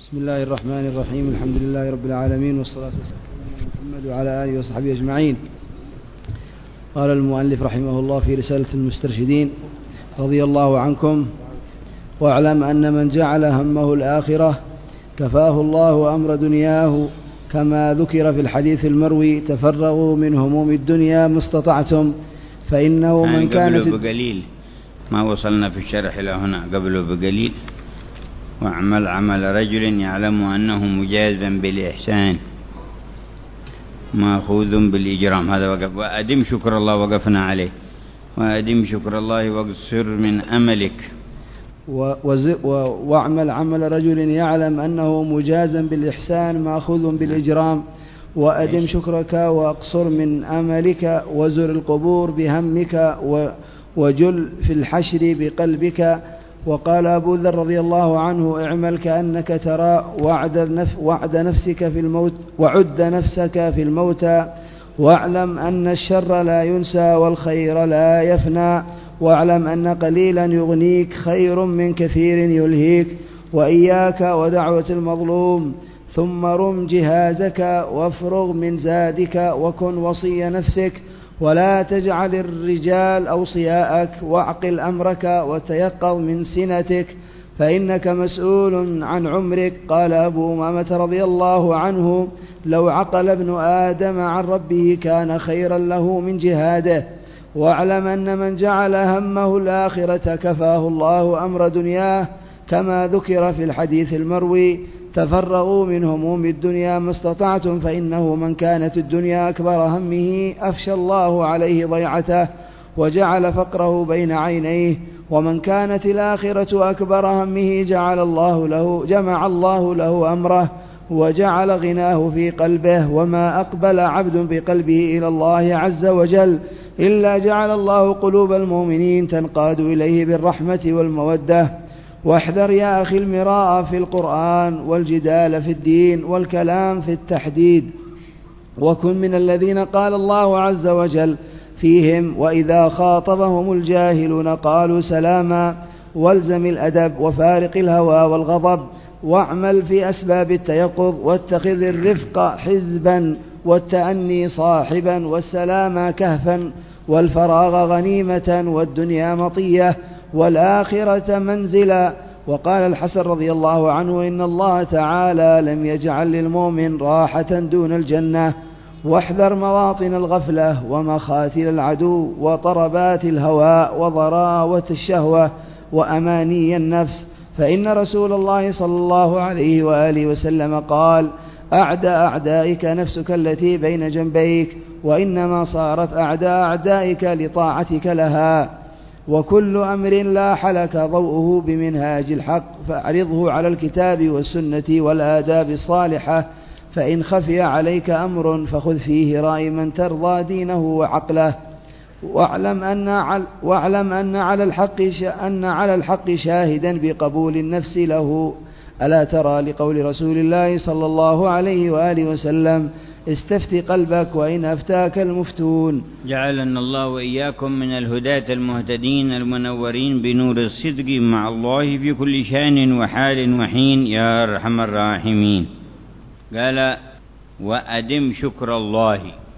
بسم الله الرحمن الرحيم. الحمد لله رب العالمين، والصلاة والسلام على محمد وعلى آله وصحبه أجمعين. قال المؤلف رحمه الله في رسالة المسترشدين: رضي الله عنكم، واعلم أن من جعل همه الآخرة كفاه الله أمر دنياه، كما ذكر في الحديث المروي: تفرغوا من هموم الدنيا ما استطعتم، فإنه من كانت قبله بقليل، ما وصلنا في الشرح إلى هنا، قبله بقليل: واعمل عمل رجل يعلم أنه مجازا بالإحسان مأخوذ بالإجرام. هذا وقف. وأدم شكر الله، وقفنا عليه: وأدم شكر الله واقصر من أملك. واعمل عمل رجل يعلم أنه مجازا بالإحسان مأخوذ بالإجرام، وأدم شكرك واقصر من أملك، وزر القبور بهمك، وجل في الحشر بقلبك. وقال أبو ذر رضي الله عنه: اعمل كأنك ترى، وعد نفسك في الموت، وعد نفسك في الموتى، واعلم أن الشر لا ينسى والخير لا يفنى، واعلم أن قليلا يغنيك خير من كثير يلهيك، وإياك ودعوة المظلوم، ثم رم جهازك وافرغ من زادك، وكن وصي نفسك، ولا تجعل الرجال أوصياءك، واعقل أمرك وتيقظ من سنتك، فإنك مسؤول عن عمرك. قال أبو أمامة رضي الله عنه: لو عقل ابن آدم عن ربه كان خيرا له من جهاده. واعلم أن من جعل همه الآخرة كفاه الله أمر دنياه، كما ذكر في الحديث المروي: تفرغوا من هموم الدنيا ما استطعتم، فإنه من كانت الدنيا أكبر همه أفشى الله عليه ضيعته وجعل فقره بين عينيه، ومن كانت الآخرة أكبر همه جمع الله له أمره وجعل غناه في قلبه. وما أقبل عبد بقلبه إلى الله عز وجل إلا جعل الله قلوب المؤمنين تنقاد إليه بالرحمة والمودة. واحذر يا أخي المراء في القرآن، والجدال في الدين، والكلام في التحديد، وكن من الذين قال الله عز وجل فيهم: وإذا خاطبهم الجاهلون قالوا سلاما. والزم الأدب وفارق الهوى والغضب، واعمل في أسباب التيقظ، واتخذ الرفق حزبا، والتأني صاحبا، والسلام كهفا، والفراغ غنيمة، والدنيا مطية، والآخرة منزلا. وقال الحسن رضي الله عنه: إن الله تعالى لم يجعل للمؤمن راحة دون الجنة. واحذر مواطن الغفلة ومخاثل العدو وطربات الهوى وضراوة الشهوة وأماني النفس، فإن رسول الله صلى الله عليه وآله وسلم قال: أعدى أعدائك نفسك التي بين جنبيك، وإنما صارت أعدى أعدائك لطاعتك لها. وكل أمر لاح لك ضوءه بمنهاج الحق فاعرضه على الكتاب والسنة والآداب الصالحة، فإن خفي عليك أمر فخذ فيه رأي من ترضى دينه وعقله. واعلم أن على الحق شاهدا بقبول النفس له. ألا ترى لقول رسول الله صلى الله عليه وآله وسلم: استفت قلبك وإن أفتاك المفتون. جعلنا الله وإياكم من الهداة المهتدين المنورين بنور الصدق مع الله في كل شان وحال وحين يا أرحم الراحمين. قال: وأدم شكر الله،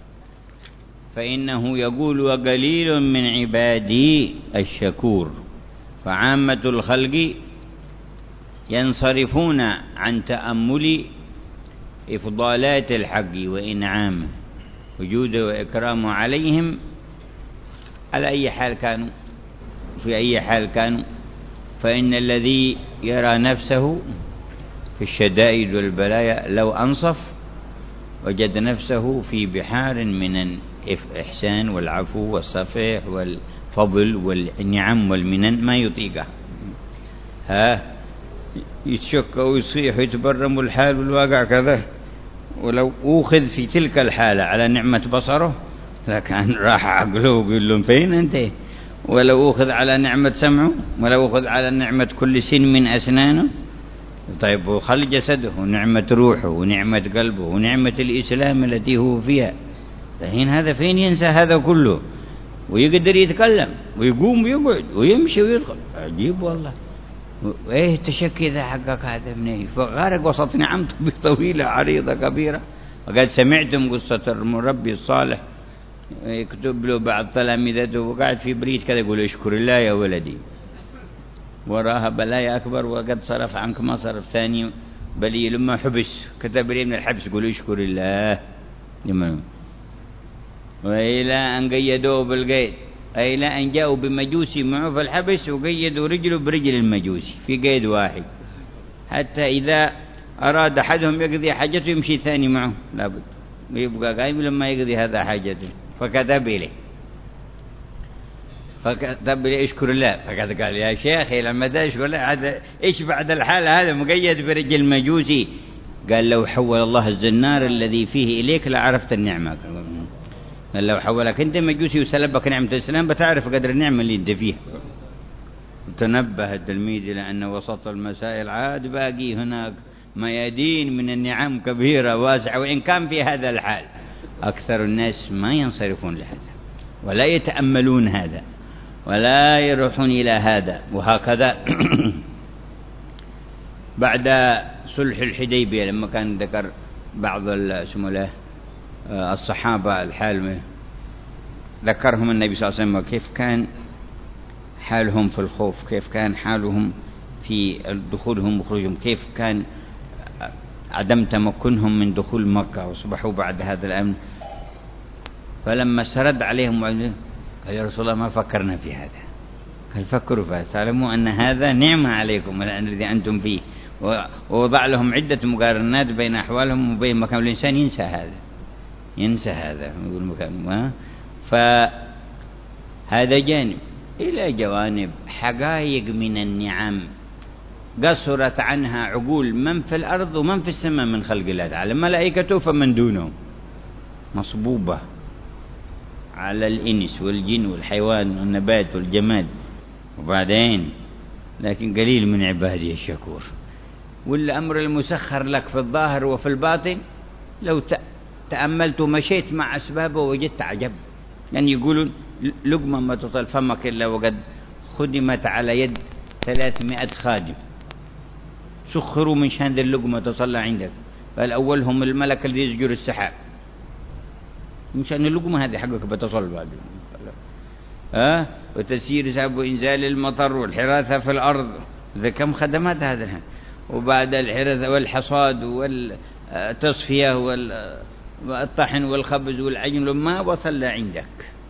فإنه يقول: وقليل من عبادي الشكور. فعامة الخلق ينصرفون عن تأمل إفضالات الحق وإنعامه وجوده وإكرامه عليهم على أي حال كانوا، في أي حال كانوا. فإن الذي يرى نفسه في الشدائد والبلايا لو أنصف وجد نفسه في بحار من الإحسان والعفو والصفح والفضل والنعم والمنن ما يطيقه. يتشك ويصيح ويتبرم الحال والواقع كذا. ولو أخذ في تلك الحالة على نعمة بصره فكان راح عقله ويقول لهم: فين أنت؟ ولو أخذ على نعمة سمعه، ولو أخذ على نعمة كل سن من أسنانه، طيب وخل جسده ونعمة روحه ونعمة قلبه ونعمة الإسلام التي هو فيها، فهين هذا فين ينسى هذا كله ويقدر يتكلم ويقوم ويقعد ويمشي ويدخل؟ عجيب والله. ايه التشكي ذا حقك هذا منين؟ فغارق وسط نعم طويلة عريضة كبيرة. وقد سمعتم قصة المربي الصالح يكتب له بعض تلاميذته وقاعد في بريد كذا يقول اشكر الله يا ولدي، وراها بلايا أكبر وقد صرف عنك ما صرف ثاني بلي لما حبس كتب لي من الحبس يقول اشكر الله. وإلى أن قيدوه بالقيد، إلى أن جاءوا بمجوسي معه في الحبس وقيدوا رجله برجل المجوسي في قيد واحد، حتى إذا أراد أحدهم يقضي حاجته يمشي ثاني معه لابد ويبقى قايم لما يقضي هذا حاجته. فكتب لي اشكر الله. فقد قال يا شيخ لما دا اشكر الله هذا ايش بعد الحالة هذا مقيد برجل مجوسي؟ قال لو حول الله الزنار الذي فيه إليك لعرفت النعمة. قال لو حولك انت مجوسي وسلبك نعمة الإسلام بتعرف قدر النعمة اللي انت فيها. تنبه التلميذ إلى أن وسط المسائل عاد باقي هناك ميادين من النعم كبيرة واسعة، وإن كان في هذا الحال أكثر الناس ما ينصرفون لهذا ولا يتأملون هذا ولا يروحون إلى هذا. وهكذا بعد صلح الحديبية لما كان ذكر بعض الصحابة الحال ذكرهم النبي صلى الله عليه وسلم كيف كان حالهم في الخوف، كيف كان حالهم في دخولهم وخروجهم، كيف كان عدم تمكنهم من دخول مكة وصبحوا بعد هذا الأمن. فلما سرد عليهم قال يا رسول الله ما فكرنا في هذا. قال فكروا فيه تعلموا أن هذا نعمة عليكم الذي أنتم فيه، ووضع لهم عدة مقارنات بين أحوالهم وبين مكان. الإنسان ينسى هذا يقول مكان. فهذا جانب. إلى جوانب حقائق من النعم قصرت عنها عقول من في الأرض ومن في السماء من خلق الله تعالى، ملائكته فمن دونهم مصبوبة على الإنس والجن والحيوان والنبات والجماد. وبعدين لكن قليل من عبادي الشكور. والأمر المسخر لك في الظاهر وفي الباطن لو تأملت ومشيت مع أسبابه وجدت عجب. يعني يقولون لقمة ما تصل فمك إلا وقد خدمت على يد 300 خادم سخروا من شان ذي اللقمة تصل عندك. فالأولهم الملك الذي يزجر السحاب من شان اللقمة هذه حقك بتصل بعد وتسيير سحاب وإنزال المطر والحراثة في الأرض. ذا كم خدمات هذا. وبعد الحراثة والحصاد والتصفية والطحن والخبز والعجن ما وصل لعندك.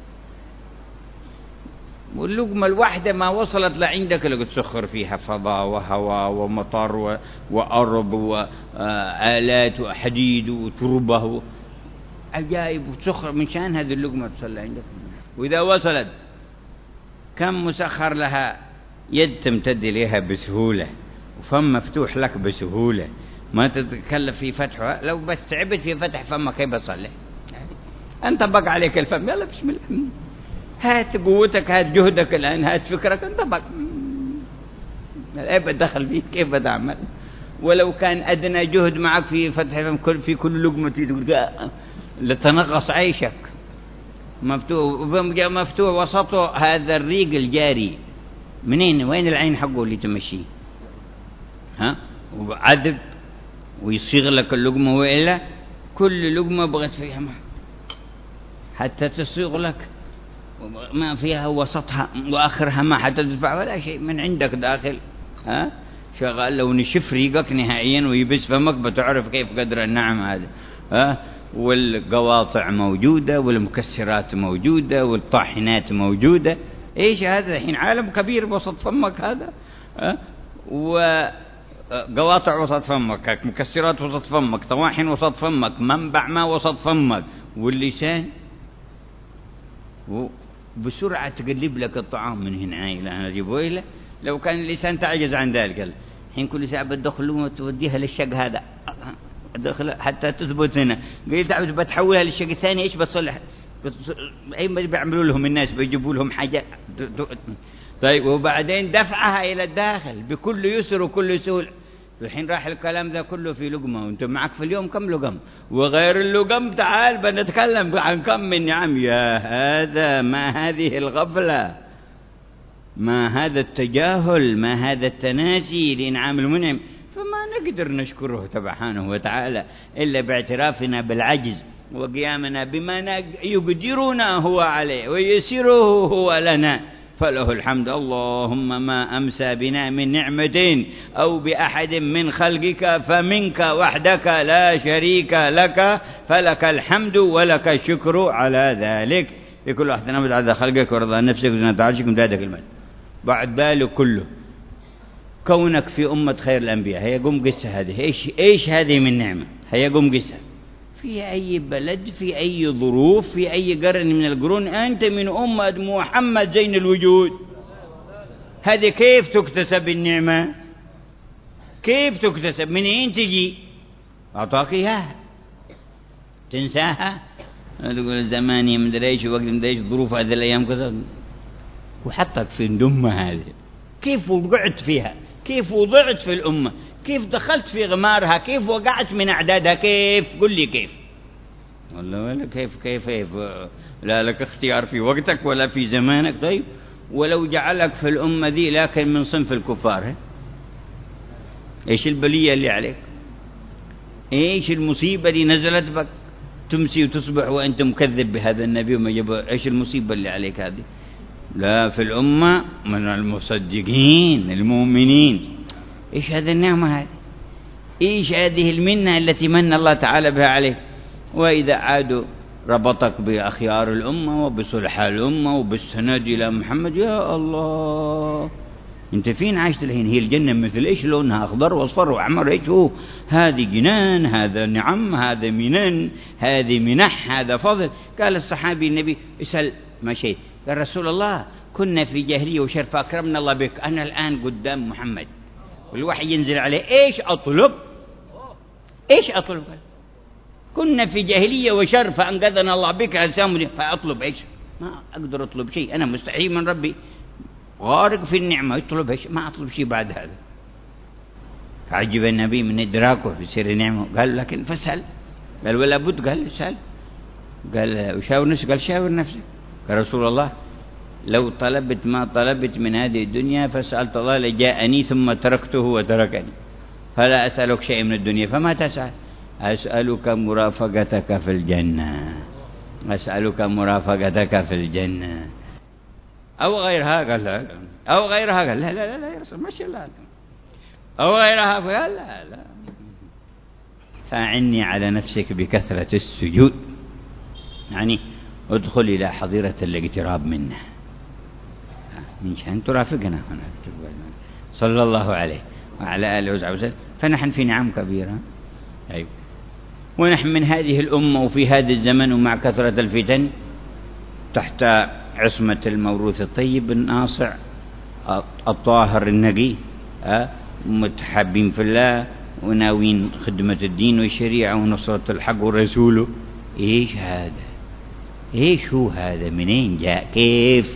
واللقمة الواحدة ما وصلت لعندك لقد تسخر فيها فضاء وهواء ومطر وأرض وآلات وحديد وتربة عجائب وتسخر من شان هذه اللقمة تصل عندك. وإذا وصلت كم مسخر لها يد تمتد إليها بسهولة وفم مفتوح لك بسهولة ما تتكلف في فتحها. لو بس تعبت في فتح فمك كيف تصلي؟ أنت بقى عليك الفم يلا بسم الله هات قوتك هات جهدك الآن هات فكرك أنت بقى لا بدخل فيك كيف بتعمل. ولو كان أدنى جهد معك في فتح فم في كل لقمة تقول لتنغص عيشك. مفتوح وسطه هذا الريق الجاري منين وين العين حقه اللي تمشيه وعذب ويصيغ لك اللقمة. وإلا كل لقمة بغت فيها ما حتى تصيغ لك ما فيها وسطها وآخرها ما حتى تدفع ولا شيء من عندك داخل شغال. لو نشف ريقك نهائيا ويبس فمك بتعرف كيف قدر النعم هذا. والقواطع موجودة والمكسرات موجودة والطاحنات موجودة. ايش هذا الحين عالم كبير وسط فمك هذا. وقواطع وسط فمك مكسرات وسط فمك طواحن وسط فمك منبع ما وسط فمك. واللسان بسرعة تقلب لك الطعام من هنا إلى هنا تجيبه إلى. لو كان اللسان تعجز عن ذلك الحين كل ساعة بتدخل وتوديها للشق هذا حتى تثبت هنا. قلت تعبت بتحولها للشق الثاني إيش بتصلح أي ما بيعملوا لهم الناس بيجيبوا لهم حاجة. طيب وبعدين دفعها إلى الداخل بكل يسر وكل سهولة. الحين راح الكلام ذا كله في لقمة وانت معك في اليوم كم لقم وغير اللقم. تعال بنتكلم عن كم من نعم. يا هذا ما هذه الغفلة ما هذا التجاهل، ما هذا التناسي لإنعام المنعم. فما نقدر نشكره سبحانه وتعالى إلا باعترافنا بالعجز وقيامنا بما يقدرنا هو عليه ويسره هو لنا، فله الحمد. اللهم ما أمسى بنا من نعمة أو بأحد من خلقك فمنك وحدك لا شريك لك، فلك الحمد ولك الشكر على ذلك. لكل واحد نعمد على خلقك ورضا نفسك وزنة عرشك ومدادك المال. بعد ذلك كله كونك في أمة خير الأنبياء، هي قم قسها هذه. إيش هذه من نعمة؟ هي قم قسها في أي بلد، في أي ظروف، في أي قرن من القرون، أنت من أمة محمد زين الوجود. هذه كيف تكتسب النعمة؟ كيف تكتسب؟ من أين تجي؟ أعطاك إياها تنساها؟ تقول زماني مدري إيش وقت مدري إيش ظروف هذه الأيام كذا، وحطك في الدمة هذه. كيف وقعت فيها؟ كيف وضعت في الأمة؟ كيف دخلت في غمارها؟ كيف وقعت من أعدادها؟ كيف؟ قل لي كيف. والله ولا كيف لا لك اختيار في وقتك ولا في زمانك. طيب ولو جعلك في الأمة دي لكن من صنف الكفار، إيش البلية اللي عليك؟ إيش المصيبة اللي نزلت بك؟ تمسي وتصبح وأنت مكذب بهذا النبي وما جاب. إيش المصيبة اللي عليك هذه؟ لا في الأمة من المصدقين المؤمنين. إيش هذه النعمة هذه؟ إيش هذه المنة التي من الله تعالى بها عليك؟ وإذا عادوا ربطك بأخيار الأمة وبصلحاء الأمة وبالسند إلى محمد. يا الله، أنت فين عايشت الحين؟ هي الجنة مثل إيش لونها؟ أخضر وأصفر وأحمر. إيش هو؟ هذه جنان، هذا نعم، هذا منن، هذه منح، هذا فضل. قال الصحابي النبي اسأل ما شيء، قال رسول الله كنا في جاهلية وشر فأكرمنا الله بك، أنا الآن قدام محمد والوحي ينزل عليه، إيش أطلب؟ إيش أطلب؟ كنا في جاهلية وشر فأنقذنا الله بك فأطلب إيش؟ ما أقدر أطلب شيء، أنا مستحيل من ربي، غارق في النعمة. يطلب إيش؟ ما أطلب شيء بعد هذا. فعجب النبي من إدراكه في سر النعمة. قال لكن فاسأل. قال ولا بد. قال اسأل. قال وشاور نفسك. قال شاور نفسك. قال رسول الله لو طلبت ما طلبت من هذه الدنيا فسألت الله لجاءني ثم تركته وتركني، فلا أسألك شيء من الدنيا فما تسأل. أسألك مرافقتك في الجنة، أسألك مرافقتك في الجنة أو غيرها. قال لا. أو غيرها. قال لا لا لا يا رسول ماشي لا. أو غيرها. قال لا لا. فأعني على نفسك بكثرة السجود، يعني ادخل إلى حظيرة الاقتراب منه من شأن ترافقنا هنا صلى الله عليه وعلى آله وصحبه. فنحن في نعم كبيرة. أيوة. ونحن من هذه الأمة وفي هذا الزمن ومع كثرة الفتن تحت عصمة الموروث الطيب الناصع الطاهر النقي، متحابين في الله وناوين خدمة الدين والشريعة ونصرة الحق ورسوله. إيش هذا؟ إيش هو هذا؟ منين جاء؟ كيف؟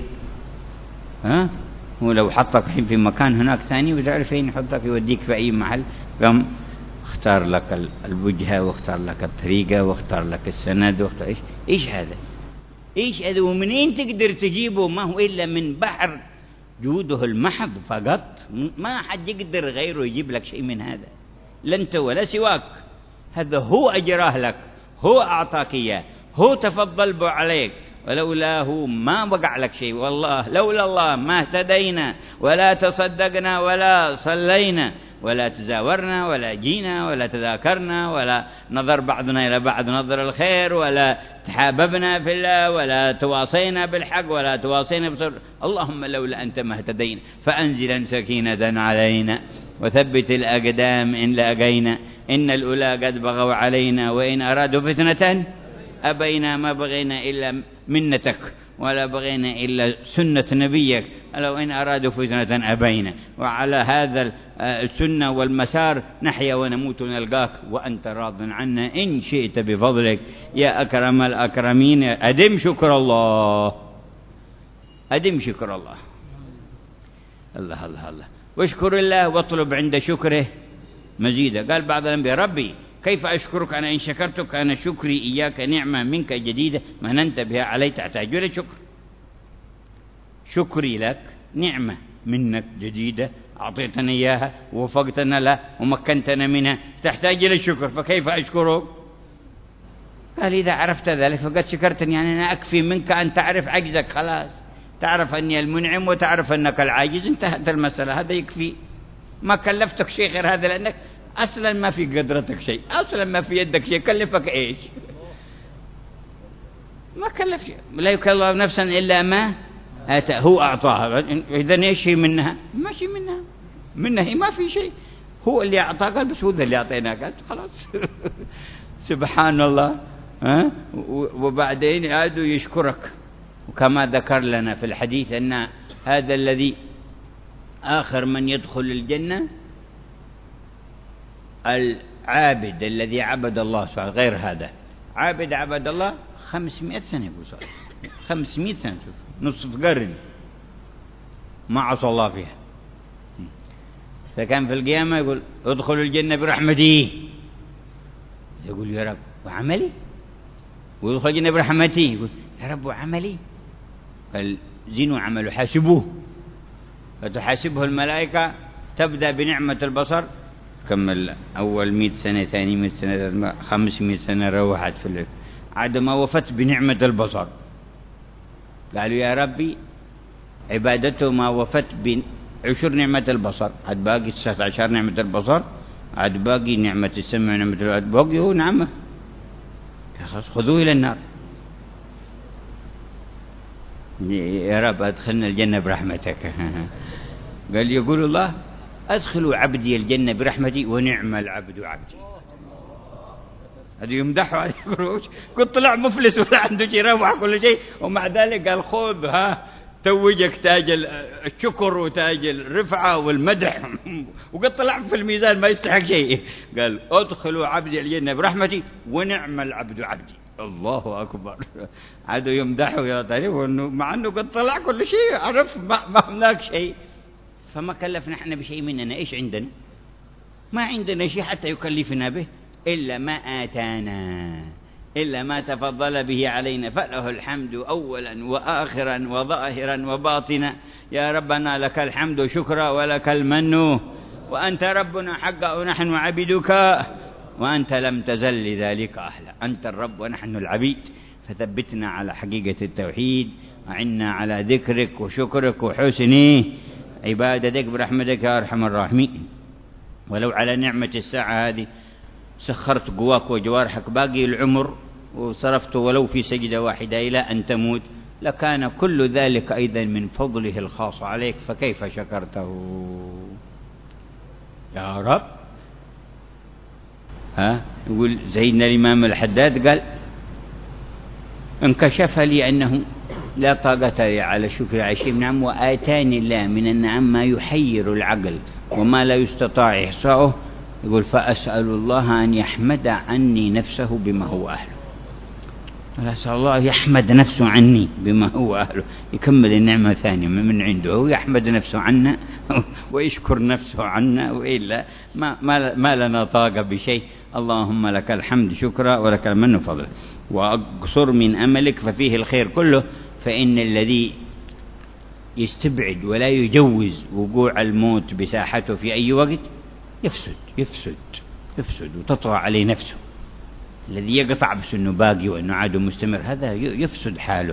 ولو حطك الحين في مكان هناك ثاني وتعرف فين يحطك، يوديك في أي محل، قام اختار لك الوجهة واختار لك الطريقة واختار لك السند واختار إيش هذا؟ إيش هذا؟ ومنين تقدر تجيبه؟ ما هو إلا من بحر جوده المحض فقط. ما حد يقدر غيره يجيب لك شيء من هذا، لا أنت ولا سواك. هذا هو أجراه لك، هو أعطاك إياه، هو تفضل به عليك، ولولاه ما وقع لك شيء. والله لولا الله ما اهتدينا ولا تصدقنا ولا صلينا ولا تزاورنا ولا جينا ولا تذاكرنا ولا نظر بعضنا إلى بعض نظر الخير ولا تحاببنا في الله ولا تواصينا بالحق ولا تواصينا بصبر. اللهم لولا أنت ما اهتدينا. فأنزلا سكينة علينا وثبت الأقدام إن لاقينا، إن الأولى قد بغوا علينا وإن أرادوا فتنة أبينا. ما بغينا إلا منتك ولا بغينا إلا سنة نبيك، لو إن أرادوا فتنة أبينا. وعلى هذا السنة والمسار نحيا ونموت ونلقاك وأنت راض عنا إن شئت بفضلك يا أكرم الأكرمين. أدم شكر الله، أدم شكر الله. الله الله الله. واشكر الله واطلب عند شكره مزيدا. قال بعض الأنبياء ربي كيف أشكرك أنا إن شكرتك أنا شكري إياك نعمة منك جديدة ما ننتبه عليه تحتاج إلى شكر. شكري لك نعمة منك جديدة أعطيتنا إياها ووفقتنا لها ومكنتنا منها، تحتاج إلى الشكر، فكيف أشكرك؟ قال إذا عرفت ذلك فقد شكرتني، يعني أنا أكفي منك أن تعرف عجزك، خلاص تعرف أني المنعم وتعرف أنك العاجز، انتهت المسألة، هذا يكفي. ما كلفتك شيء غير هذا، لأنك أصلا ما في قدرتك شيء، أصلا ما في يدك شيء، كلفك إيش؟ ما كلف شيء، لا يكلف نفسا إلا ما آتاه، هو أعطاها. إذن إيش هي منها؟ ما شيء منها هي ما في شيء، هو اللي أعطاك، قال بس هو اللي أعطيناك، خلاص. سبحان الله. وبعدين عادوا يشكرك، وكما ذكر لنا في الحديث أن هذا الذي آخر من يدخل الجنة العابد الذي عبد الله سبحانه، غير هذا عابد عبد الله 500 سنة، يقول صحيح 500 سنة، شوف نصف قرن ما عصى الله فيها. فكان في القيامة يقول ادخل الجنة برحمتي، يقول يا رب وعملي، ويدخل الجنة برحمتي، يقول يا رب وعملي، قال زينوا عمله حاسبوه، فتحاسبه الملائكة، تبدأ بنعمة البصر، كمل أول 100 سنة، ثاني 100 سنة، 500 سنة روحت في الليل، عاد ما وفت بنعمة البصر، قالوا يا ربي عبادته ما وفت بعشر نعمة البصر، عاد باقي 19 نعمة البصر، عاد باقي نعمة السمع ونعمة الوعد، باقي هو نعمة، خذوه إلى النار. يا رب أدخلنا الجنة برحمتك. قال يقول الله أدخلوا عبدي الجنة برحمتي ونعم العبد عبدي. هذا يمدحوا على الخروج، قلت طلع مفلس ولا عنده شيء، روح كل شيء، ومع ذلك قال خذ توجك تاج الشكر وتاج الرفعة والمدح، وقد طلع في الميزان ما يستحق شيء. قال ادخلوا عبدي الجنة برحمتي ونعم العبد عبدي. الله أكبر. عادوا يمدحوا يا طريق، مع أنه قد طلع كل شيء، عرف ما هناك شيء، فما كلفنا احنا بشيء مننا. ايش عندنا؟ ما عندنا شيء حتى يكلفنا به إلا ما آتانا، إلا ما تفضل به علينا، فله الحمد أولا وآخرا وظاهرا وباطنا. يا ربنا لك الحمد شكرا ولك المن، وأنت ربنا حقا ونحن عبيدك، وأنت لم تزل لذلك أهلا، أنت الرب ونحن العبيد، فثبتنا على حقيقة التوحيد، وعنا على ذكرك وشكرك وحسن عبادتك برحمتك يا أرحم الراحمين. ولو على نعمة الساعة هذه سخرت قواك وجوارحك باقي العمر وصرفت ولو في سجدة واحدة إلى أن تموت، لكان كل ذلك أيضا من فضله الخاص عليك، فكيف شكرته يا رب؟ يقول سيدنا الإمام الحداد قال انكشف لي أنه لا طاقة لي على شكر عشي نعم، وآتاني الله من النعم ما يحير العقل وما لا يستطاع إحصاؤه. يقول فأسأل الله أن يحمد عني نفسه بما هو أهله، أسأل الله يحمد نفسه عني بما هو أهله، يكمل النعمة ثانية من عنده، هو يحمد نفسه عنا ويشكر نفسه عنا، وإلا ما لنا طاقة بشيء. اللهم لك الحمد شكرا ولك المن فضل، وأقصر من أملك ففيه الخير كله. فإن الذي يستبعد ولا يجوز وقوع الموت بساحته في أي وقت يفسد وتطغى عليه نفسه. الذي يقطع بس أنه باقي وأنه عاده مستمر، هذا يفسد حاله.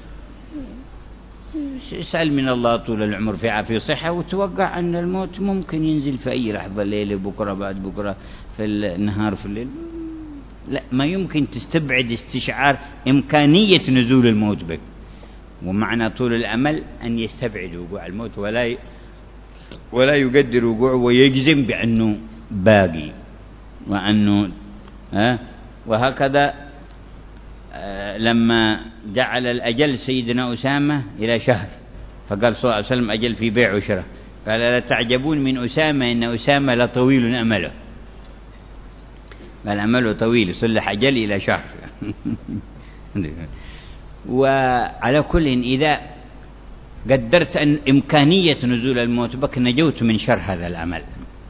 اسأل من الله طول العمر في عافية صحة، وتوقع أن الموت ممكن ينزل في أي لحظة، ليلة بكرة بعد بكرة، في النهار في الليل. لا، ما يمكن تستبعد استشعار إمكانية نزول الموت بك. ومعنى طول الأمل أن يستبعد وقوع الموت ولا يقدر وقوعه، ويجزم بأنه باقي وأنه وهكذا. لما جعل الأجل سيدنا أسامة إلى شهر، فقال صلى الله عليه وسلم أجل في بيع وشراء، قال لا تعجبون من أسامة إن أسامة لطويل أمله، قال أمله طويل، صلح أجل إلى شهر. وعلى كل إذا قدرت أن إمكانية نزول الموت بك نجوت من شر هذا العمل،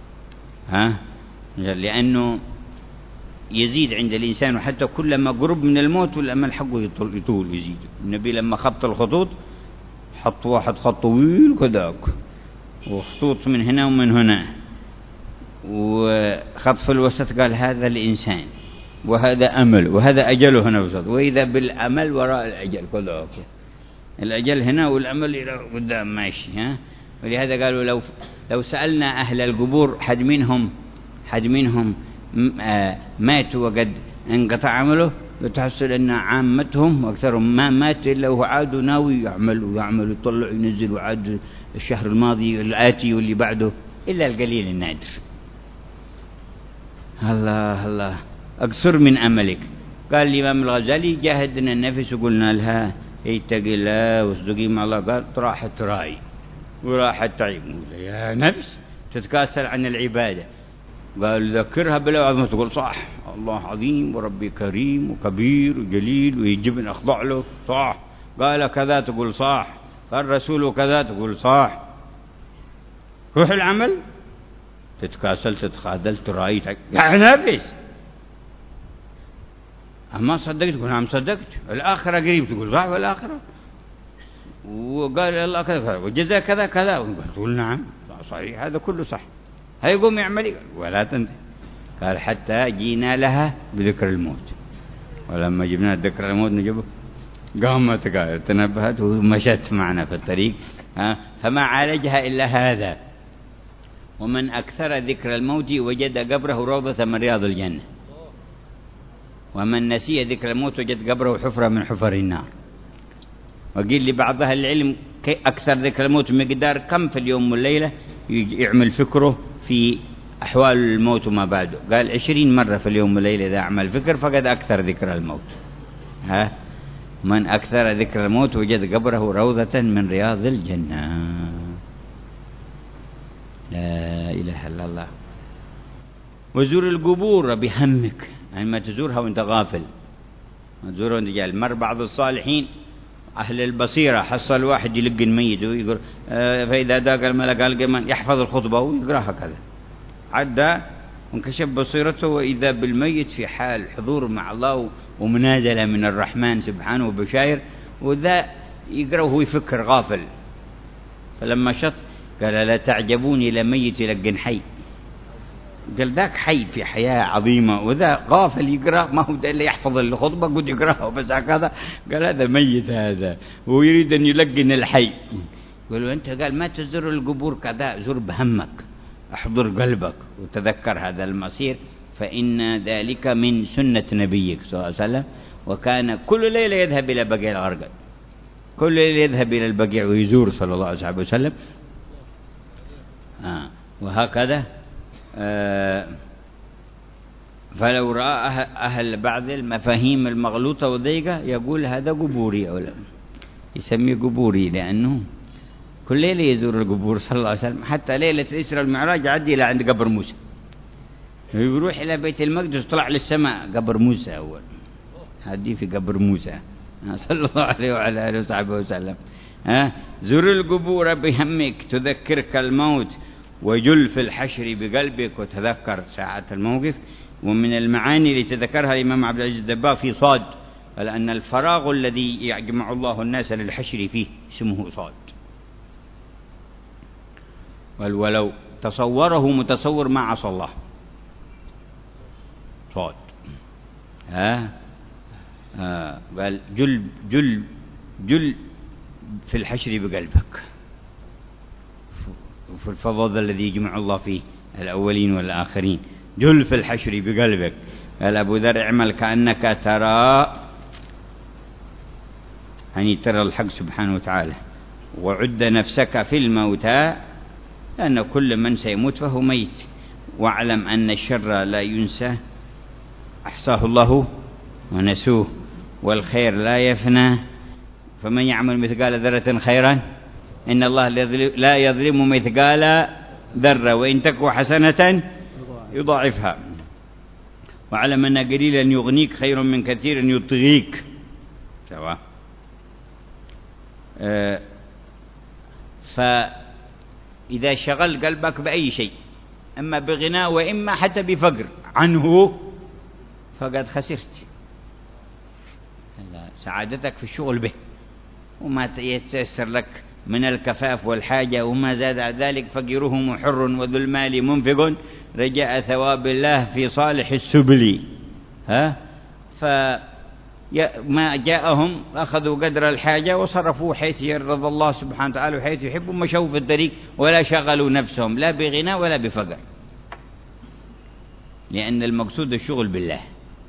لأنه يزيد عند الإنسان، وحتى كلما قرب من الموت والأمل حقه يطول يزيد. النبي لما خط الخطوط حط واحد خط طويل كذاك وخطوط من هنا ومن هنا وخط في الوسط، قال هذا الإنسان وهذا أمل وهذا أجله هنا وسط، وإذا بالأمل وراء الأجل كذاك، الأجل هنا والأمل إلى قدام ماشي. ولهذا قالوا لو سألنا أهل القبور حد منهم ماتوا وقد انقطع عمله، وتحصل أن عامتهم وأكثرهم ما مات إلا وهو عاد ناوي يعمل يطلع ينزل، وعاد الشهر الماضي الآتي واللي بعده، إلا القليل النادر. الله أقصر من أملك. قال الإمام الغزالي جاهدنا النفس وقلنا لها اتقي الله واصدقي مع الله، قال راحت تراي وراحت تعيب. يا نفس تتكاسل عن العبادة، قال ذكرها بالعظمة تقول صح، الله عظيم وربي كريم وكبير وجليل ويجب أن أخضع له، صح. قال كذا تقول صح، قال رسوله كذا تقول صح. روح العمل تتكاسل تتخاذل تراي يا نفس، أما صدقت تقول نعم صدقت، الآخرة قريب تقول صح والآخرة، وقال الله كذا وجزاء كذا كذا تقول نعم صحيح هذا كله صح. هيقوم يعمل ولا تنتهي. قال حتى جينا لها بذكر الموت، ولما جبنا ذكر الموت نجيبه قامت قال تنبهت ومشت معنا في الطريق. فما عالجها إلا هذا. ومن أكثر ذكر الموت وجد قبره روضة من رياض الجنة، ومن نسي ذكر الموت وجد قبره حفرة من حفر النار. وقيل لبعض أهل العلم أكثر ذكر الموت مقدار كم في اليوم والليلة يعمل فكره في أحوال الموت وما بعده. قال 20 مرة في اليوم والليلة إذا عمل فكر فقد أكثر ذكر الموت. من أكثر ذكر الموت وجد قبره روضة من رياض الجنة. لا إله إلا الله. وزور القبور بهمك، يعني ما تزورها وانت غافل، ما تزورها وانت جاهل. مر بعض الصالحين أهل البصيرة حصل واحد يلقي الميت ويقول فإذا داق الملك قال يحفظ الخطبة ويقراها كذا. عدى وانكشف بصيرته وإذا بالميت في حال حضور مع الله ومنازلة من الرحمن سبحانه وبشاير، وذا يقرأ وهو يفكر غافل. فلما شط قال لا تعجبوني لميت يلقن حي. قال ذاك حي في حياة عظيمة، وذا غافل يقرأ ما هو إلا يحفظ الخطبة قد يقرأها بس هكذا. قال هذا ميت هذا ويريد أن يلقن الحي. قالوا أنت قال ما تزور القبور كذا، زور بهمك، احضر قلبك وتذكر هذا المصير، فإن ذلك من سنة نبيك صلى الله عليه وسلم. وكان كل ليلة يذهب إلى بقيع الغرقد، كل ليلة يذهب إلى البقيع ويزور صلى الله عليه وسلم. وهكذا فلو رأى أهل بعض المفاهيم المغلوطة والضيقة يقول هذا قبوري، أو لا يسمي قبوري، لأنه كل ليلة يزور القبور صلى الله عليه وسلم. حتى ليلة الإسراء والمعراج عدي إلى عند قبر موسى، يروح إلى بيت المقدس طلع للسماء قبر موسى أول، هدي في قبر موسى صلى الله عليه وعلى آله وصحبه وسلم. زور القبور بهمك تذكرك الموت، وجل في الحشر بقلبك وتذكر ساعة الموقف. ومن المعاني اللي تذكرها الإمام عبد العزيز الدباغ في صاد، قال أن الفراغ الذي يجمع الله الناس للحشر فيه اسمه صاد. ولو تصوره متصور ما عصى الله. صاد. قال جل في الحشر بقلبك، وفي الفضل الذي يجمع الله فيه الأولين والآخرين. جل في الحشر بقلبك. قال أبو ذر اعمل كأنك ترى، يعني ترى الحق سبحانه وتعالى. وعد نفسك في الموتى، لأن كل من سيموت فهو ميت. واعلم أن الشر لا ينسى، أحصاه الله ونسوه، والخير لا يفنى. فمن يعمل مثقال ذرة خيرا إن الله لا يظلم مثقال ذرة وإن تك حسنة يضاعفها. واعلم أن قليلا يغنيك خير من كثير يطغيك. سواء. فإذا شغل قلبك بأي شيء، أما بغناء وإما حتى بفقر عنه، فقد خسرت سعادتك في الشغل به. وما يتيسر لك من الكفاف والحاجة، وما زاد ذلك فقيرهم حر وذو المال منفق رجاء ثواب الله في صالح السبل. فما جاءهم أخذوا قدر الحاجة وصرفوا حيث يرضى الله سبحانه وتعالى وحيث يحب، مشوا في الطريق ولا شغلوا نفسهم لا بغنى ولا بفقر، لأن المقصود الشغل بالله.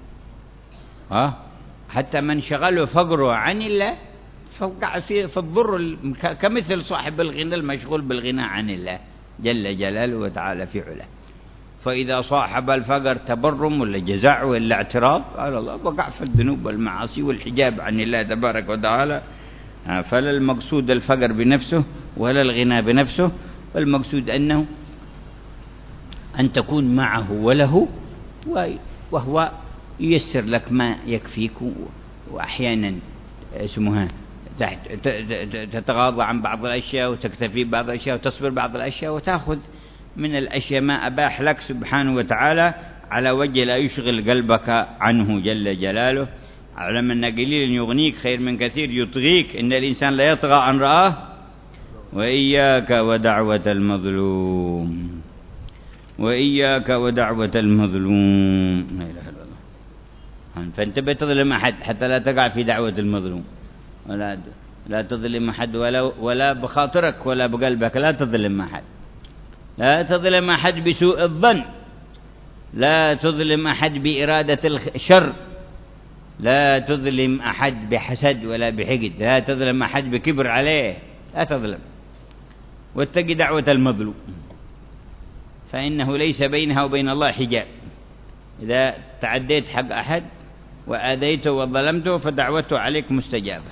حتى من شغله فقره عن الله فوقع في الضر، كمثل صاحب الغنى المشغول بالغنى عن الله جل جلاله وتعالى في علاه. فإذا صاحب الفقر تبرم ولا جزع ولا اعتراض على الله وقع في الذنوب والمعاصي والحجاب عن الله تبارك وتعالى. فلا المقصود الفقر بنفسه ولا الغنى بنفسه، والمقصود أنه أن تكون معه وله، وهو ييسر لك ما يكفيك، وأحيانا اسمها تتغاضى عن بعض الأشياء وتكتفي ببعض الأشياء وتصبر بعض الأشياء وتأخذ من الأشياء ما أباح لك سبحانه وتعالى على وجه لا يشغل قلبك عنه جل جلاله. اعلم أن قليل يغنيك خير من كثير يطغيك، إن الإنسان لا يطغى عن رآه. وإياك ودعوة المظلوم، وإياك ودعوة المظلوم، لا إله إلا الله. فانتبه تظلم أحد حتى لا تقع في دعوة المظلوم، لا تظلم أحد ولا بخاطرك ولا بقلبك، لا تظلم أحد، لا تظلم أحد بسوء الظن، لا تظلم أحد بإرادة الشر، لا تظلم أحد بحسد ولا بحقد، لا تظلم أحد بكبر عليه، لا تظلم. واتق دعوة المظلوم فإنه ليس بينها وبين الله حجاب. إذا تعديت حق أحد وآذيته وظلمته فدعوته عليك مستجابة.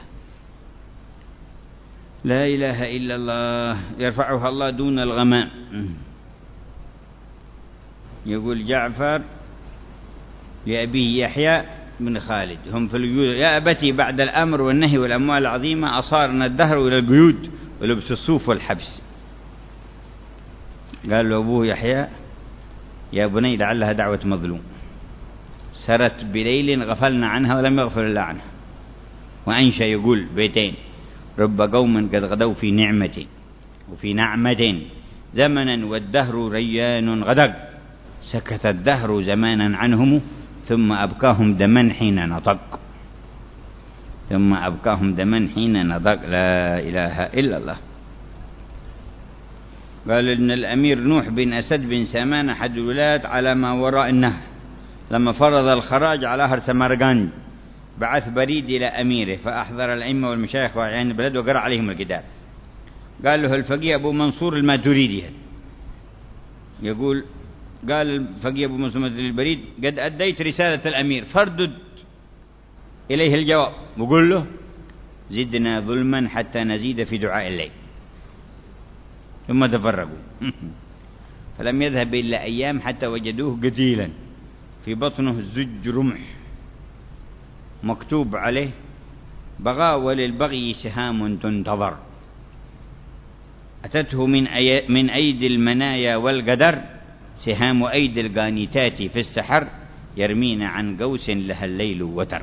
لا إله إلا الله يرفعها الله دون الغمام. يقول جعفر لأبيه يحيى بن خالد هم في القيود: يا أبتي بعد الأمر والنهي والأموال العظيمة أصارنا الدهر إلى القيود ولبس الصوف والحبس. قال له أبوه يحيى: يا بني لعلها دعوة مظلوم سرت بليل غفلنا عنها ولم يغفر الله عنها. وأنشأ يقول بيتين: رب قوم قد غدوا في نعمة وفي نعمة زمنا والدهر ريان غدق، سكت الدهر زمانا عنهم ثم أبكاهم دما حين نطق، ثم أبكاهم دما حين نطق. لا إله إلا الله. قال إن الأمير نوح بن أسد بن سامان أحد الولاة على ما وراء النهر لما فرض الخراج على أهل سمرقند بعث بريد إلى أميره فأحضر الأئمة والمشايخ وأعيان البلد وقرأ عليهم الكتاب. قال له الفقيه أبو منصور الماتريدي، يقول قال الفقيه أبو منصور البريد: قد أديت رسالة الأمير فاردد إليه الجواب وقل له زدنا ظلما حتى نزيد في دعاء الليل. ثم تفرقوا فلم يذهب إلا أيام حتى وجدوه قتيلا في بطنه زج رمح مكتوب عليه: بغى وللبغي سهام تنتظر، أتته من أيدي المنايا والقدر سهام أيدي القانتات في السحر يرمين عن قوس لها الليل وتر.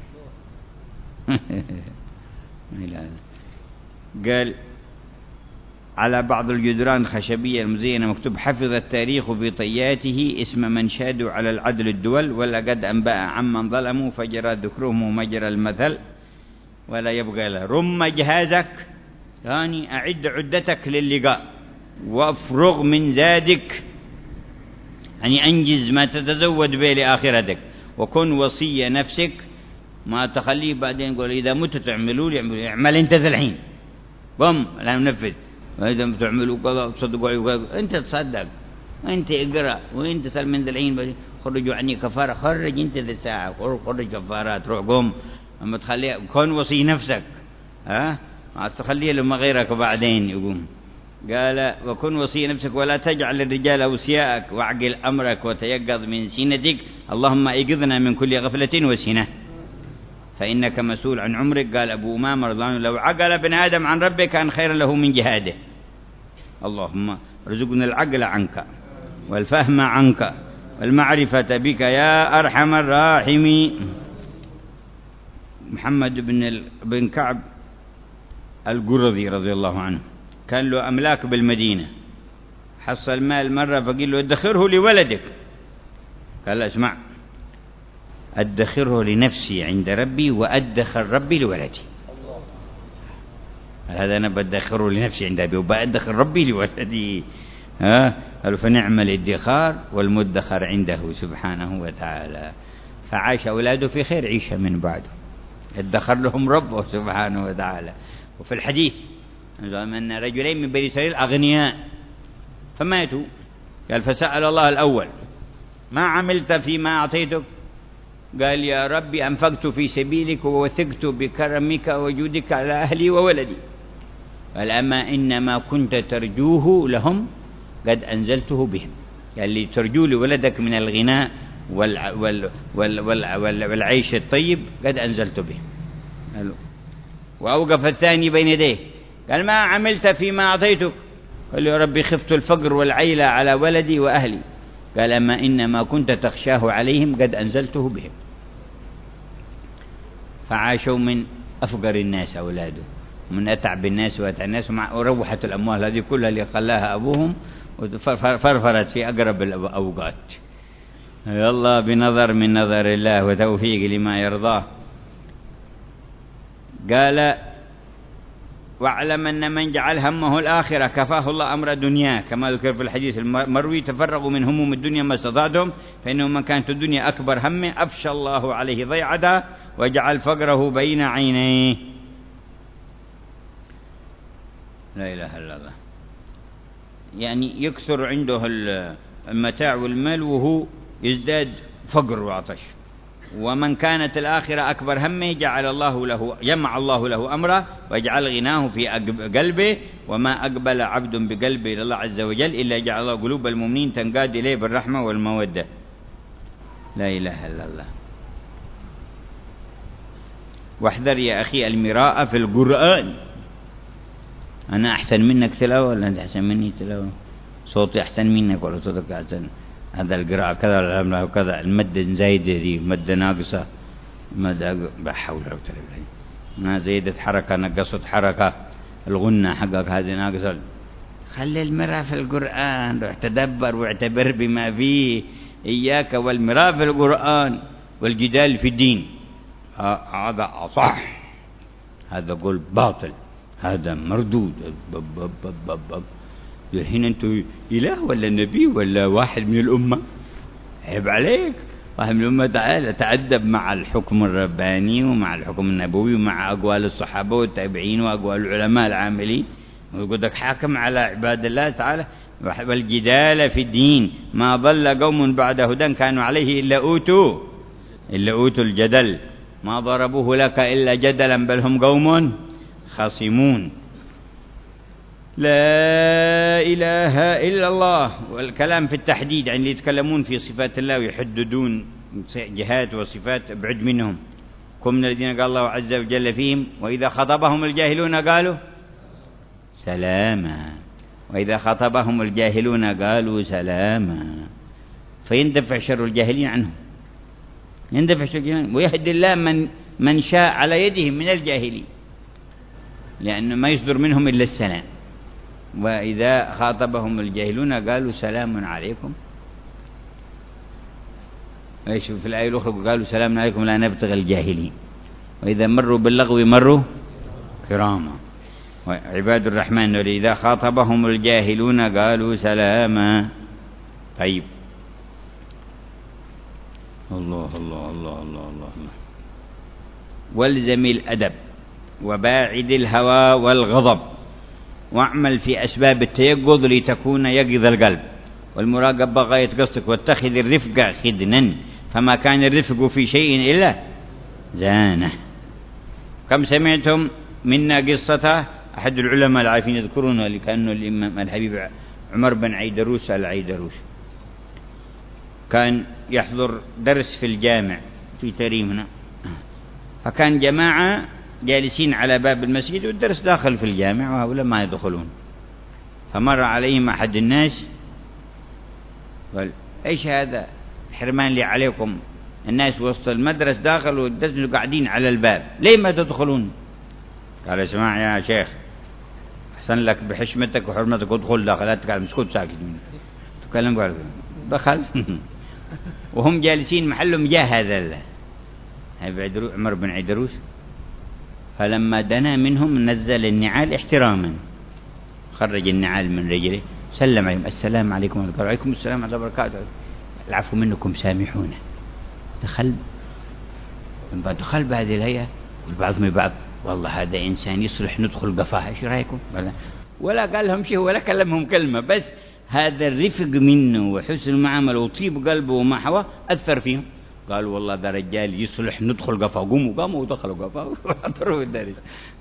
قال على بعض الجدران الخشبية المزينة مكتوب: حفظ التاريخ بطياته اسم من شادوا على العدل الدول ولقد أنبأ عمن ظلموا فجرى ذكرهم مجرى المثل ولا يبقى له. رم جهازك يعني أعد عدتك للقاء وافرغ من زادك، يعني أنجز ما تتزود به لآخرتك، وكن وصي نفسك ما تخليه بعدين يقول إذا مت تعملوا لي، اعمل أنت ذا الحين قم لا ننفذ، وإذا تعملوا كذا تصدقوا أنت تصدق وأنت اقرأ وأنت سل من ذا الحين خرجوا عني كفارة، خرج أنت ذا الساعة خرج كفارات روح قم. أما تخليه كن وصي نفسك ما تخليه لما غيرك بعدين يقوم. قال وكن وصي نفسك ولا تجعل الرجال أوسياءك واعقل أمرك وتيقظ من سنتك، اللهم ايقظنا من كل غفلة وسنة فإنك مسؤول عن عمرك. قال أبو أمامة رضي الله عنه: لو عقل ابن آدم عن ربه كان خيرا له من جهاده. اللهم ارزقنا العقل عنك والفهم عنك والمعرفة بك يا أرحم الراحمين. محمد بن كعب القرظي رضي الله عنه، كان له أملاك بالمدينة، حصل مال مرة فقيل له ادخره لولدك، قال له اسمع، أدخره لنفسي عند ربي وأدخر ربي لولدي. هذا أنا بدخره لنفسي عند ربي وبأدخر ربي لولدي. قالوا فنعم الادخار والمدخر عنده سبحانه وتعالى. فعاش أولاده في خير عيشة من بعده، ادخر لهم ربه سبحانه وتعالى. وفي الحديث أن رجلين من بني إسرائيل أغنياء فماتوا، قال فسأل الله الأول ما عملت فيما أعطيتك؟ قال يا ربي أنفقت في سبيلك ووثقت بكرمك وجودك على أهلي وولدي. قال أما إنما كنت ترجوه لهم قد أنزلته بهم، قال لي ترجو لولدك من الغناء والعيش الطيب قد أنزلت بهم. وأوقف الثاني بين يديه قال ما عملت فيما أعطيتك؟ قال يا ربي خفت الفقر والعيلة على ولدي وأهلي. قال أما إنما كنت تخشاه عليهم قد أنزلته بهم. فعاشوا من أفقر الناس أولاده، من أتعب الناس وأتعب الناس، وروحت الأموال هذه كلها اللي خلاها أبوهم وفرفرت في أقرب الأوقات. يلا بنظر من نظر الله وتوفيق لما يرضاه. قال واعلم أن من جعل همه الآخرة كفاه الله أمر الدنيا، كما ذكر في الحديث المروي تفرغوا من هموم الدنيا ما استطعتم فإنه من كانت الدنيا أكبر همه أفشى الله عليه ضيعتها وجعل فقره بين عينيه. لا إله إلا الله. يعني يكثر عنده المتاع والمال وهو يزداد فقر وعطش. ومن كانت الآخرة أكبر همه جمع الله له أمره ويجعل غناه في قلبه. وما أقبل عبد بقلبه إلى الله عز وجل إلا جعل الله قلوب المؤمنين تنقاد إليه بالرحمة والمودة. لا إله إلا الله. واحذر يا أخي المراءة في القرآن. أنا أحسن منك تلاوة ولا أنت أحسن مني تلاوة؟ صوتي أحسن منك ولا صوتك أحسن؟ هذا القراءة كذا ولا كذا، المادة زايدة دي، مادة ناقصة، مادة بحول ولا قوة، ما زيدت حركة نقصت حركة، الغنة حقك هذه ناقصة. خلي المراء في القرآن، روح تدبر واعتبر بما فيه. إياك والمراء في القرآن والجدال في الدين، هذا صح، هذا قول باطل، هذا مردود. الحين أنت إله ولا نبي ولا واحد من الأمة؟ عيب عليك، واحد من الأمة. تعالى تأدب مع الحكم الرباني ومع الحكم النبوي ومع أقوال الصحابة والتابعين وأقوال العلماء العاملين، ويقول لك حاكم على عباد الله تعالى. والجدال في الدين ما ضل قوم بعد هدى كانوا عليه إلا أوتوا الجدل، ما ضربوه لك إلا جدلا بل هم قوم خصمون. لا إله إلا الله. والكلام في التحديد عن اللي يتكلمون في صفات الله ويحددون جهات وصفات ابعد منهم. كم من الذين قال الله عز وجل فيهم وإذا خطبهم الجاهلون قالوا سلاما، وإذا خطبهم الجاهلون قالوا سلاما. فيندفع شر الجاهلين عنهم، يندفع شر الجاهلين، ويهدي الله من شاء على يدهم من الجاهلين، لأنه ما يصدر منهم إلا السلام. وإذا خاطبهم الجاهلون قالوا سلام عليكم. ايش في الآية الأخرى قالوا سلام عليكم لا نبتغي الجاهلين، وإذا مروا باللغو مروا كراما. وعباد الرحمن إذا خاطبهم الجاهلون قالوا سلاما. طيب، الله الله الله الله الله. والزم الأدب وباعد الهوى والغضب واعمل في أسباب التيقظ لتكون يقظ القلب. والمراقبة غاية قصدك. واتخذ الرفق خدنا فما كان الرفق في شيء إلا زانه. كم سمعتم منا قصة أحد العلماء العارفين يذكرون اللي كأنه الإمام الحبيب عمر بن عيدروس العيدروس، كان يحضر درس في الجامع في تريمنا، فكان جماعة جالسين على باب المسجد والدرس داخل في الجامع وهؤلاء ما يدخلون. فمر عليهم أحد الناس قال إيش هذا الحرمان اللي عليكم؟ الناس وسط المدرسة داخل والدرس قاعدين على الباب، ليه ما تدخلون؟ قال اسمع يا شيخ، أحسن لك بحشمتك وحرمتك ادخل داخل، لا تتكلم، اسكت ساكت تكلم قال دخل. وهم جالسين محلهم جاء هذا عمر بن عيدروس، فلما دنا منهم نزل النعال احتراما، خرج النعال من رجله، سلم عليهم السلام عليكم ورحمة الله، وعليكم السلام ورحمة الله وبركاته، العفو منكم سامحونا. دخل بهذه الهيئة والبعض من بعض والله هذا إنسان يصلح ندخل قفاه، ايش رأيكم؟ ولا قال لهم شيء ولا كلمهم كلمة، بس هذا الرفق منه وحسن المعاملة وطيب قلبه وما حواه أثر فيهم. قالوا والله ده رجال يصلح ندخل قفاه، قاموا ودخلوا قفاه وحضروا الدرس.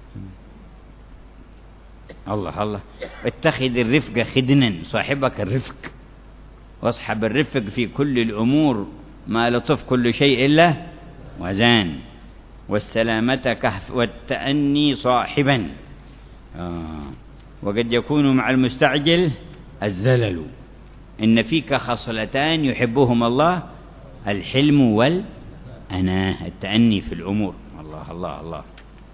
الله اتخذ الرفق خدنا، صاحبك الرفق، واصحب الرفق في كل الأمور، ما لطف كل شيء إلا وزان، والسلامة كهف، والتأني صاحبا. وقد يكون مع المستعجل الزلل. إن فيك خصلتان يحبهما الله، الحلم والأناه، التأني في الأمور. الله.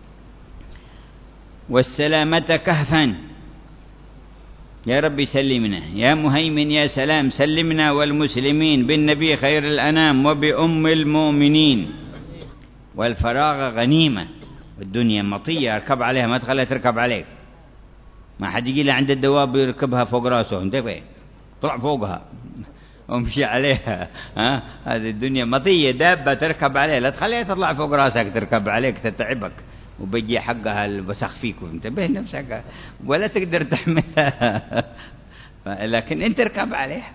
والسلامة كهفا، يا رب سلمنا، يا مهيمن يا سلام سلمنا والمسلمين بالنبي خير الأنام وبأم المؤمنين. والفراغ غنيمة، الدنيا مطية اركب عليها، ما تخليها تركب عليك، ما حد يجي عند الدواب يركبها فوق راسه، انت فين؟ طلع فوقها وامشي عليها. هذه الدنيا مطية، دابة تركب عليها، لا تخليها تطلع فوق راسك تركب عليك تتعبك وبيجي حقها البسخ فيك، وانتبه نفسك ولا تقدر تحملها. لكن انت اركب عليها.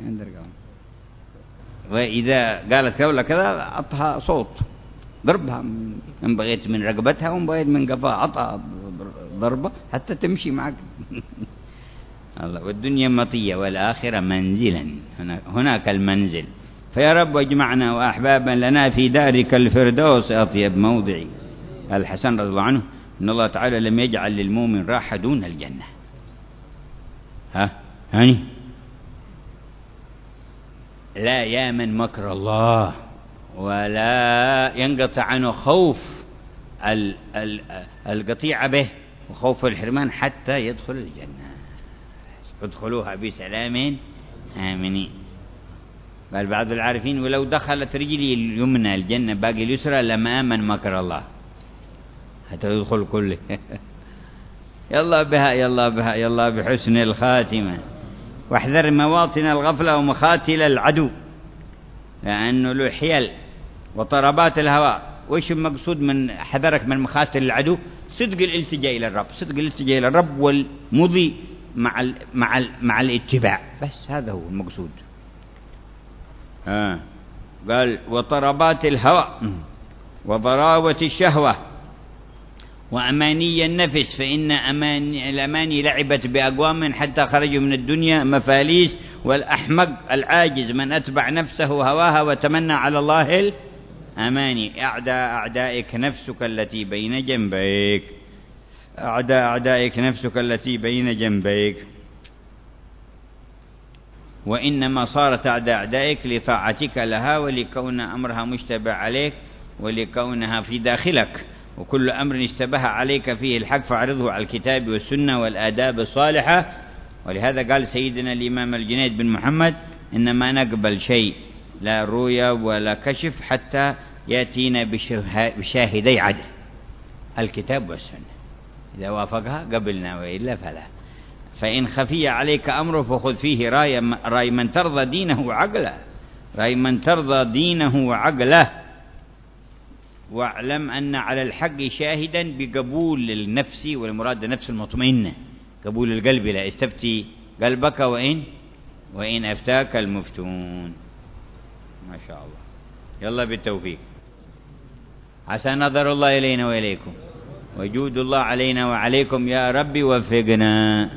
وإذا قالت كذا كذا أعطها صوت، ضربها إن بغيت من رقبتها وإن بغيت من قفاها، أعطها ضربة حتى تمشي معك. الله. والدنيا مطية والآخرة منزلا، هناك المنزل. فيا رب اجمعنا وأحبابا لنا في دارك الفردوس أطيب موضعي. الحسن رضي الله عنه إن الله تعالى لم يجعل للمؤمن راحة دون الجنة. يعني لا يامن مكر الله ولا ينقطع عنه خوف القطيعة به وخوف الحرمان حتى يدخل الجنة. ادخلوها بسلام آمنين. قال بعض العارفين ولو دخلت رجلي اليمنى الجنة باقي اليسرى لما آمن مكر الله، حتى يدخل كله. يلا بها يلا بحسن الخاتمة. واحذر مواطن الغفلة ومخاتل العدو، لأنه له حيل وطربات الهواء. وإيش المقصود من حذرك من مخاتل العدو؟ صدق الالتجاء إلى الرب، والمضي مع الاتباع، بس هذا هو المقصود. قال وطربات الهوى وضراوة الشهوة وأماني النفس، فإن الأماني لعبت بأقوام حتى خرجوا من الدنيا مفاليس. والأحمق العاجز من أتبع نفسه هواها وتمنى على الله الأماني. أعدائك نفسك التي بين جنبيك، أعدائك نفسك التي بين جنبيك. وإنما صارت أعدائك لطاعتك لها، ولكون أمرها مشتبه عليك، ولكونها في داخلك. وكل أمر اشتبه عليك فيه الحق فاعرضه على الكتاب والسنة والآداب الصالحة. ولهذا قال سيدنا الإمام الجنيد بن محمد إنما نقبل شيء لا رؤيا ولا كشف حتى يأتينا بشاهدي عدل، الكتاب والسنة، إذا وافقها قبلنا وإلا فلا. فإن خفي عليك أمره فخذ فيه رأي من ترضى دينه وعقله، واعلم أن على الحق شاهدا بقبول النفس، والمراد النفس المطمئنة، قبول القلب، لا استفتي قلبك وإن أفتاك المفتون. ما شاء الله. يلا بالتوفيق. عسى نظر الله إلينا وإليكم وجود الله علينا وعليكم يا رب وفقنا.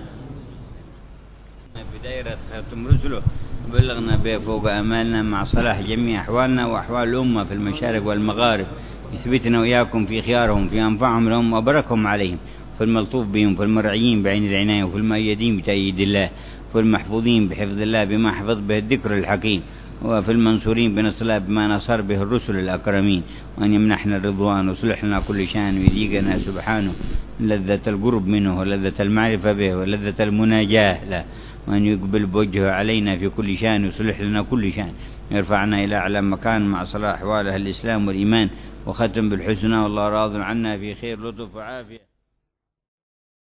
بداية ختم رسله بلغنا به فوق أمالنا مع صلاح جميع أحوالنا وأحوال الأمة في المشارق والمغارب. يثبتنا وإياكم في خيارهم، في أنفعهم لهم وبركهم عليهم، في الملطوف بهم، في المرعيين بعين العناية، وفي المؤيدين بتأييد الله، في المحفوظين بحفظ الله بما حفظ به الذكر الحكيم. وفي المنصورين بنصر بما نصر به الرسل الأكرمين، وأن يمنحنا الرضوان ويصلح لنا كل شان ويذيقنا سبحانه لذة القرب منه ولذة المعرفة به ولذة المناجاة له، وأن يقبل بوجهه علينا في كل شان ويصلح لنا كل شان، يرفعنا إلى أعلى مكان مع صلاح أحوال أهل الإسلام والإيمان، وختم بالحسنى والله راض عنا في خير لطف وعافية.